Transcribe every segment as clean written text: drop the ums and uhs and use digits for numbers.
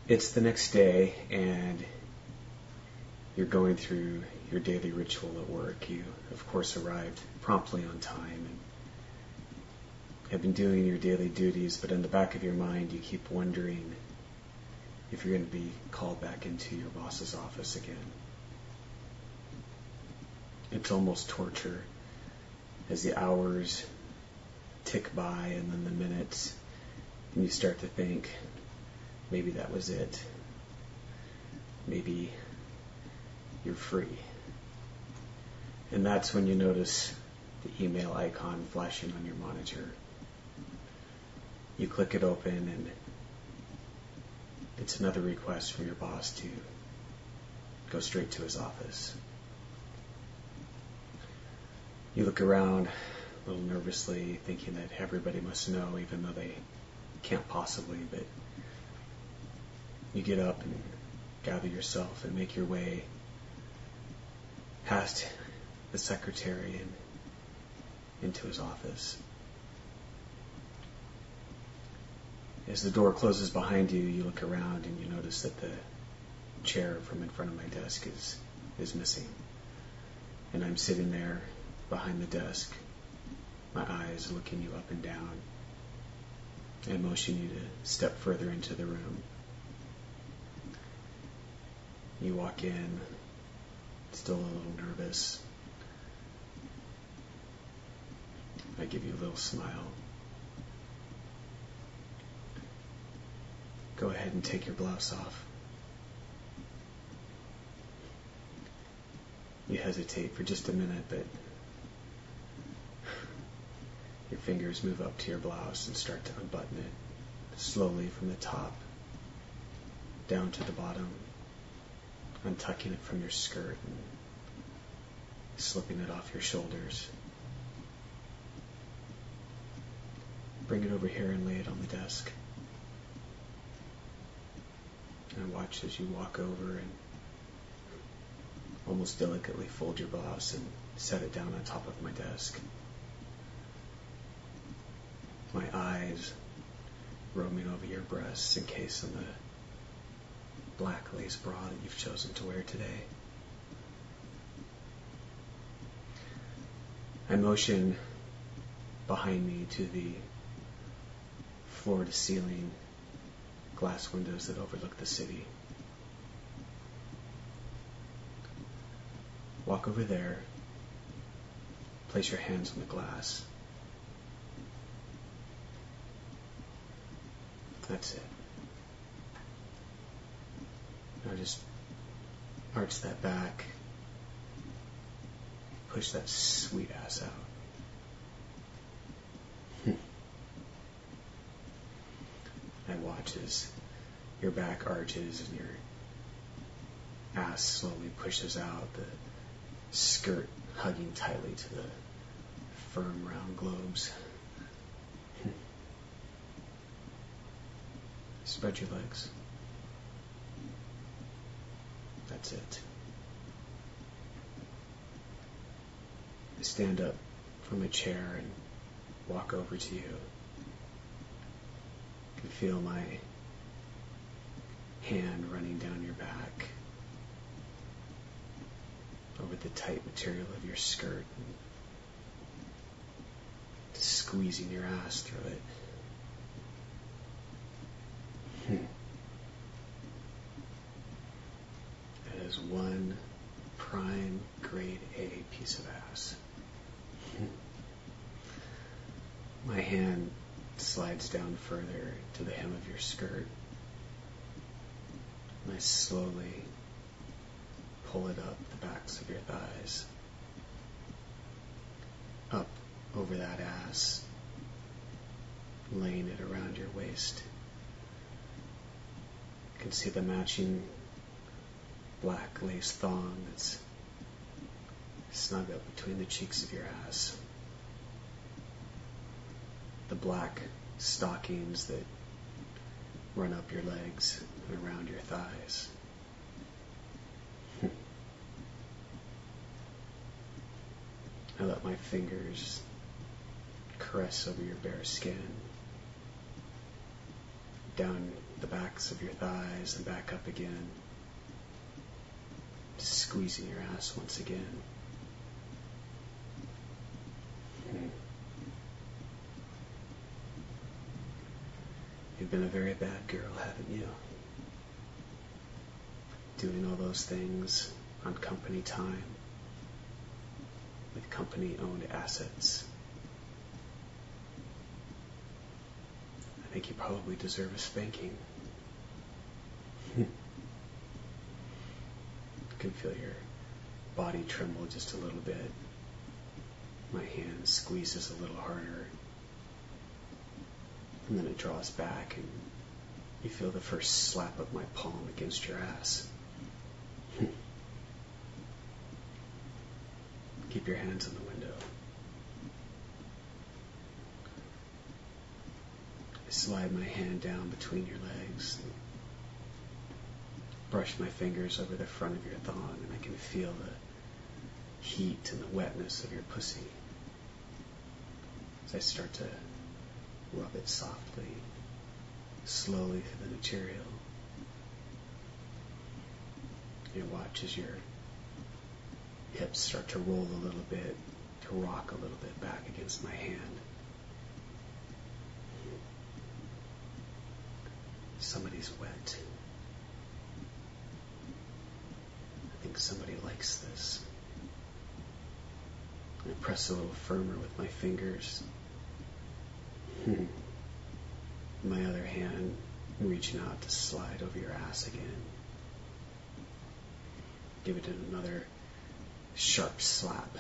It's the next day, and you're going through your daily ritual at work. You, of course, arrived promptly on time and have been doing your daily duties, but in the back of your mind, you keep wondering if you're going to be called back into your boss's office again. It's almost torture as the hours tick by and then the minutes, and you start to think, maybe that was it. Maybe you're free. And that's when you notice the email icon flashing on your monitor. You click it open, and it's another request from your boss to go straight to his office. You look around a little nervously, thinking that everybody must know, even though they can't possibly, but you get up and gather yourself and make your way past the secretary and into his office. As the door closes behind you, you look around and you notice that the chair from in front of my desk is missing. And I'm sitting there behind the desk, my eyes looking you up and down. I motion you to step further into the room. You walk in, still a little nervous. I give you a little smile. Go ahead and take your blouse off. You hesitate for just a minute, but your fingers move up to your blouse and start to unbutton it, slowly from the top down to the bottom, untucking it from your skirt and slipping it off your shoulders. Bring it over here and lay it on the desk. And I watch as you walk over and almost delicately fold your blouse and set it down on top of my desk. My eyes roaming over your breasts encased in the black lace bra that you've chosen to wear today. I motion behind me to the floor-to-ceiling glass windows that overlook the city. Walk over there, place your hands on the glass. That's it. Now just arch that back, push that sweet ass out. I watch as your back arches and your ass slowly pushes out, the skirt hugging tightly to the firm round globes. Spread your legs. That's it. I stand up from a chair and walk over to you. You can feel my hand running down your back, over the tight material of your skirt, and squeezing your ass through it. That is one prime grade A piece of ass. My hand slides down further to the hem of your skirt, and I slowly pull it up the backs of your thighs, up over that ass, laying it around your waist. You can see the matching black lace thong that's snug up between the cheeks of your ass. The black stockings that run up your legs and around your thighs. I let my fingers caress over your bare skin, down the backs of your thighs and back up again. Squeezing your ass once again. You've been a very bad girl, haven't you? Doing all those things on company time, with company-owned assets. I think you probably deserve a spanking. You can feel your body tremble just a little bit. My hand squeezes a little harder. And then it draws back and you feel the first slap of my palm against your ass. Keep your hands on the window. I slide my hand down between your legs. Brush my fingers over the front of your thong, and I can feel the heat and the wetness of your pussy as I start to rub it softly, slowly through the material. You watch as your hips start to roll a little bit, to rock a little bit back against my hand. Somebody's wet. I think somebody likes this. I press a little firmer with my fingers. My other hand reaching out to slide over your ass again. Give it another sharp slap.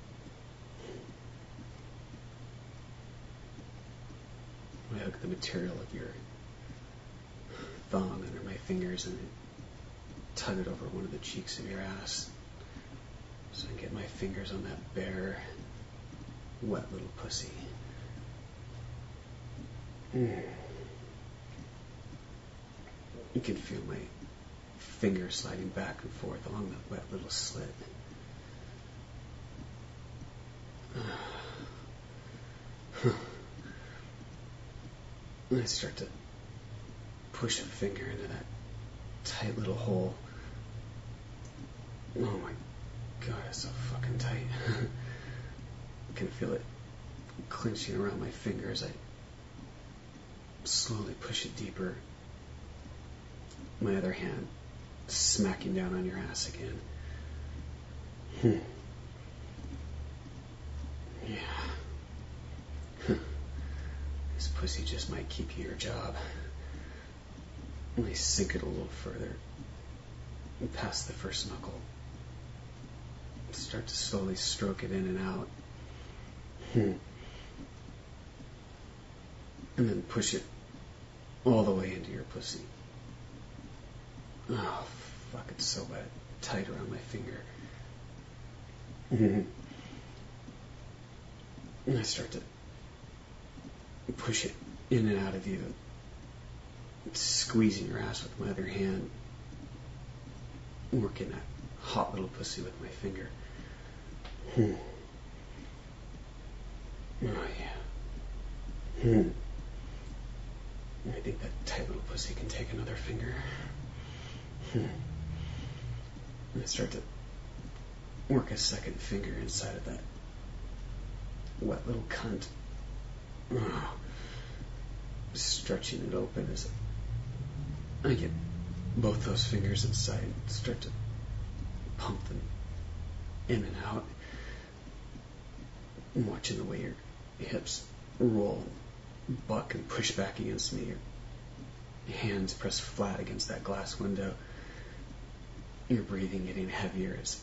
I hook the material of your thong under my fingers and tug it over one of the cheeks of your ass so I can get my fingers on that bare, wet little pussy. You can feel my fingers sliding back and forth along that wet little slit. And I start to push a finger into that tight little hole. Oh my God, it's so fucking tight. I can feel it clenching around my fingers. I slowly push it deeper. My other hand smacking down on your ass again. Yeah. This pussy just might keep you your job. And I sink it a little further, past the first knuckle. Start to slowly stroke it in and out. And then push it all the way into your pussy. Oh, fuck, it's so wet. Tight around my finger. And I start to push it in and out of you, squeezing your ass with my other hand, working that hot little pussy with my finger. Oh yeah. I think that tight little pussy can take another finger. And I start to work a second finger inside of that wet little cunt. Stretching it open as I get both those fingers inside and start to pump them in and out. I'm watching the way your hips roll, buck and push back against me. Your hands press flat against that glass window. Your breathing getting heavier as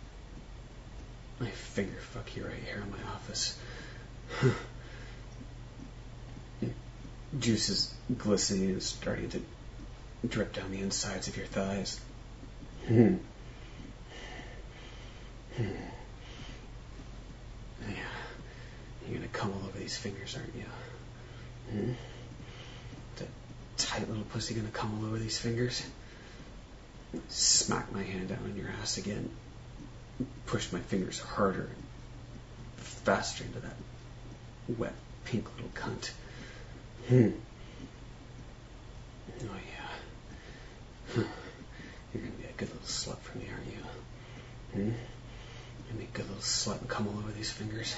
I finger fuck you right here in my office. Juice is glistening and starting to drip down the insides of your thighs. Yeah. You're gonna come all over these fingers, aren't you? That tight little pussy gonna come all over these fingers? Smack my hand down on your ass again. Push my fingers harder, faster into that wet, pink little cunt. Oh yeah. these fingers.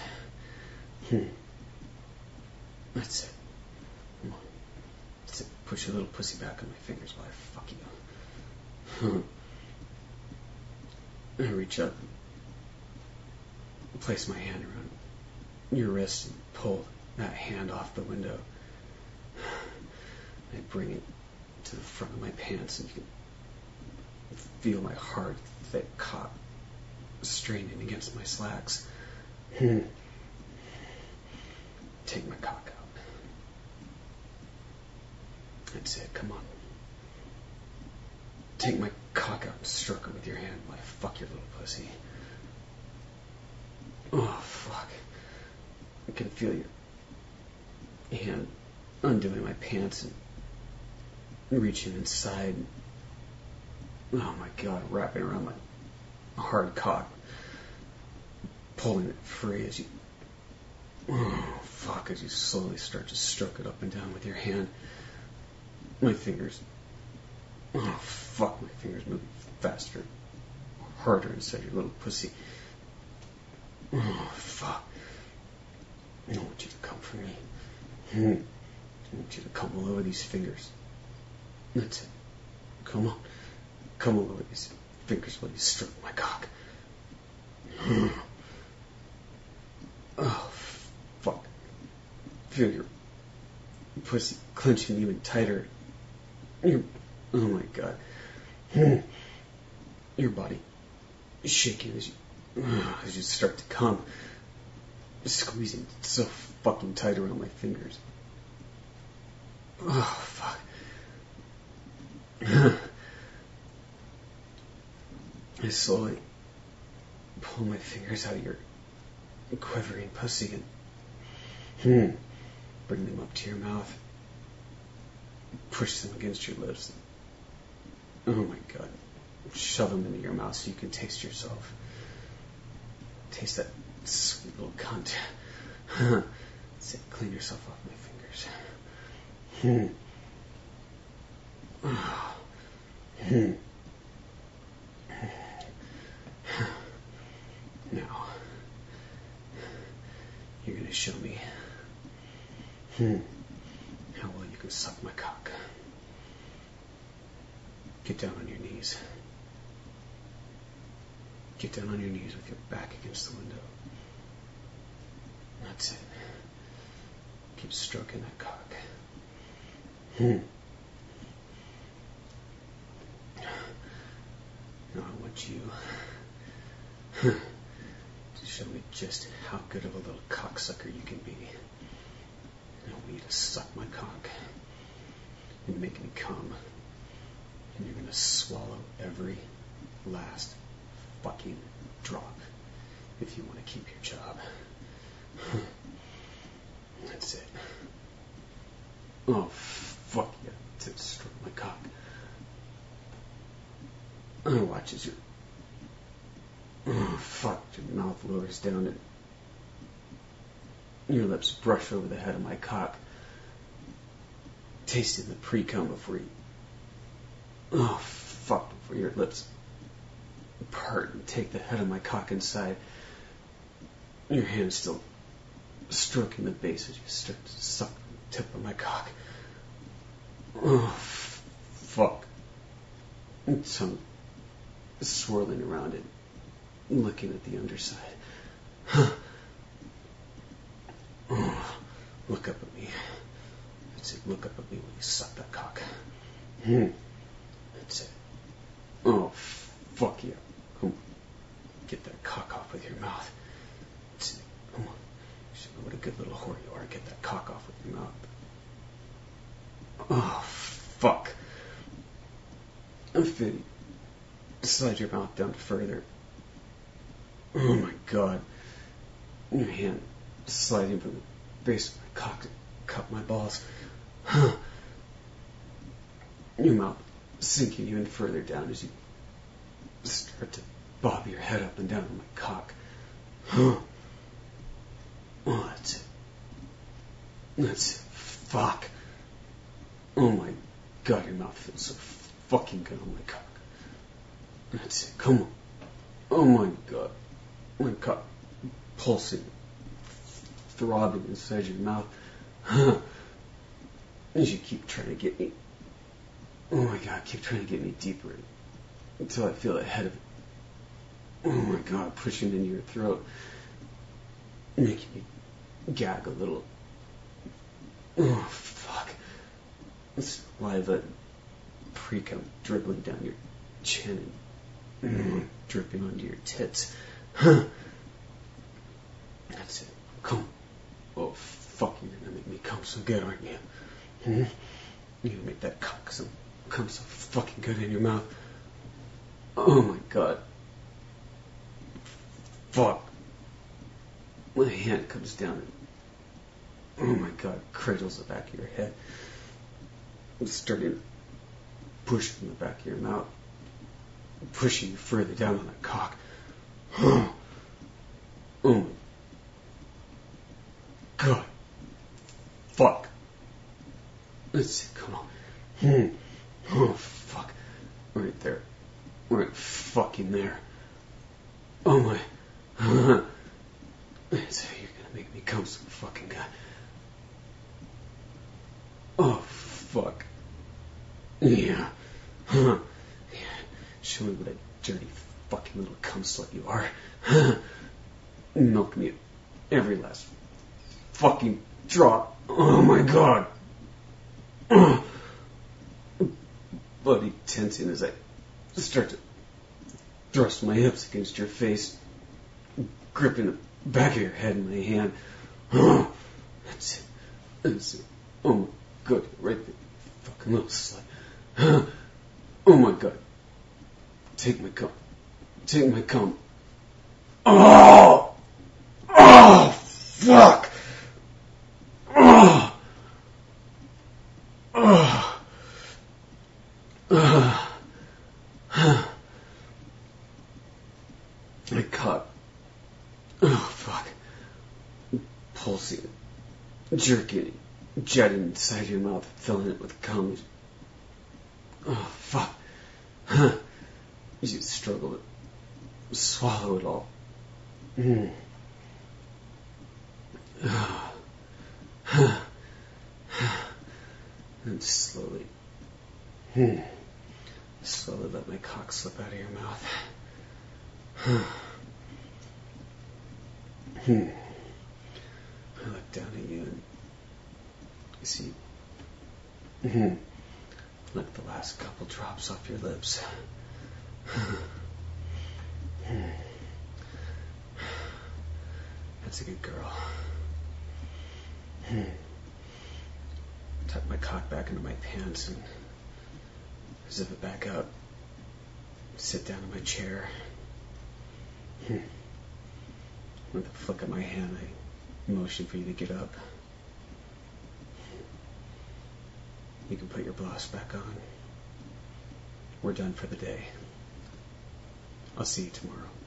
That's it. Come on. That's it. Push your little pussy back on my fingers while I fuck you. I reach up, place my hand around your wrist and pull that hand off the window. I bring it to the front of my pants, and you can feel my hard, thick cock straining against my slacks. Take my cock out. That's it, come on. Take my cock out and stroke it with your hand while I fuck your little pussy. Oh, fuck. I can feel your hand undoing my pants and reaching inside. Oh my God, wrapping around my hard cock, pulling it free as you, oh fuck, as you slowly start to stroke it up and down with your hand. My fingers, oh fuck, my fingers moving faster, harder inside your little pussy. Oh fuck. I want you to come for me. I want you to come all over these fingers. That's it. Come on. Come all over these fingers while you stroke my cock. Oh, fuck. Feel your pussy clenching even tighter. Oh my God. Your body shaking as you start to come. Squeezing so fucking tight around my fingers. Oh, fuck. I slowly pull my fingers out of your quivering pussy and bring them up to your mouth. Push them against your lips. Oh my God. Shove them into your mouth so you can taste yourself. Taste that sweet little cunt. Say, clean yourself off my fingers. Now, you're going to show me how well you can suck my cock. Get down on your knees. Get down on your knees with your back against the window. That's it. Keep stroking that cock. Now I want you to show me just how good of a little cocksucker you can be. I want you to suck my cock and make me come. And you're going to swallow every last fucking drop if you want to keep your job. That's it. Oh, fuck yeah. That's it. Stroke my cock. I watch as your... Oh, fuck. Your mouth lowers down and your lips brush over the head of my cock. Tasting the pre-cum before you... Oh, fuck. Before your lips part and take the head of my cock inside. Your hand still stroking the base as you start to suck the tip of my cock. Oh, fuck. Tongue swirling around it, looking at the underside. Oh, look up at me. That's it. Look up at me when you suck that cock. That's it. Oh, fuck yeah. Come on. Get that cock off with your mouth. That's it. Come on. Show me what a good little whore you are. Get that cock off with your mouth. Oh, fuck. I'm fitting. Slide your mouth down further. Oh my God. Your hand sliding from the base of my cock to cup my balls. Your mouth sinking even further down as you start to bob your head up and down on my cock. Oh, that's it. That's it. Fuck. Oh my God, your mouth feels so fucking good on my cock. That's it. Come on. Oh my God. My cock pulsing, throbbing inside your mouth. As you keep trying to get me, oh my God, keep trying to get me deeper until I feel the head of it, oh my God, pushing into your throat, making me gag a little. Oh, fuck. Saliva, pre-cum dribbling down your chin and dripping onto your tits. That's it. Come. Oh, fuck, you're gonna make me come so good, aren't you? You're gonna make that cock come so fucking good in your mouth. Oh my God. Fuck. My hand comes down and, oh my God, cradles the back of your head. I'm starting to push from the back of your mouth, pushing you further down on that cock. Oh my God. Fuck. Let's see, come on. Oh, fuck. Right there. Right fucking there. Oh my. So you're gonna make me come so fucking good. Oh, fuck. Yeah. Yeah. Show me what a dirty fucking little cum slut you are. Milk me every last fucking drop. Oh my God. Bloody tensing as I start to thrust my hips against your face, gripping the back of your head in my hand. That's it. That's it. Oh my God, right there. Fucking little slut. Oh my God. Take my cum. Take my cum. Oh! Oh! Fuck! Oh! Oh! My cock. Oh, fuck. Pulsing, jerking, jetting inside your mouth, filling it with cum. Oh, fuck. You struggle to swallow it all. And slowly let my cock slip out of your mouth. I look down at you and see, like the last couple drops off your lips. That's a good girl. Tuck my cock back into my pants and zip it back up. Sit down in my chair. With a flick of my hand, I motion for you to get up. You can put your blouse back on. We're done for the day. I'll see you tomorrow.